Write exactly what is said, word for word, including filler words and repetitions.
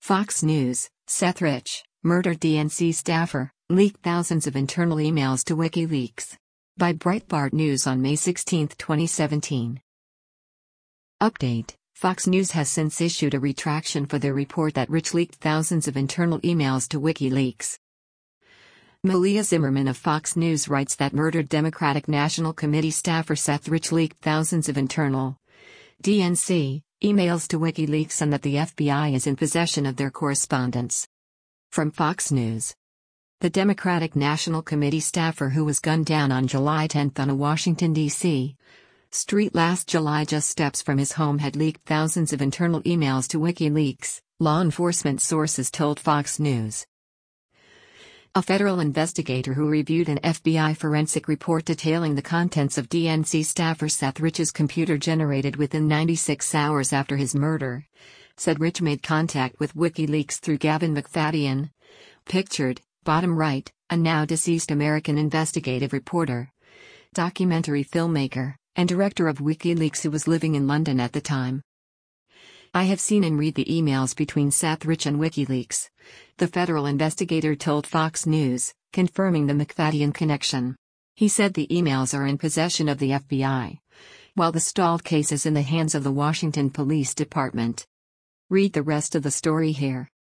Fox News, Seth Rich, murdered D N C staffer, leaked thousands of internal emails to WikiLeaks. By Breitbart News on May sixteenth, twenty seventeen. Update: Fox News has since issued a retraction for their report that Rich leaked thousands of internal emails to WikiLeaks. Malia Zimmerman of Fox News writes that murdered Democratic National Committee staffer Seth Rich leaked thousands of internal D N C emails to WikiLeaks and that the F B I is in possession of their correspondence. From Fox News. The Democratic National Committee staffer who was gunned down on July tenth on a Washington, D C street last July just steps from his home had leaked thousands of internal emails to WikiLeaks, law enforcement sources told Fox News. A federal investigator who reviewed an F B I forensic report detailing the contents of D N C staffer Seth Rich's computer generated within ninety-six hours after his murder, said Rich made contact with WikiLeaks through Gavin McFadyen, pictured, bottom right, a now deceased American investigative reporter, documentary filmmaker, and director of WikiLeaks who was living in London at the time. I have seen and read the emails between Seth Rich and WikiLeaks, the federal investigator told Fox News, confirming the McFadyen connection. He said the emails are in possession of the F B I, while the stalled case is in the hands of the Washington Police Department. Read the rest of the story here.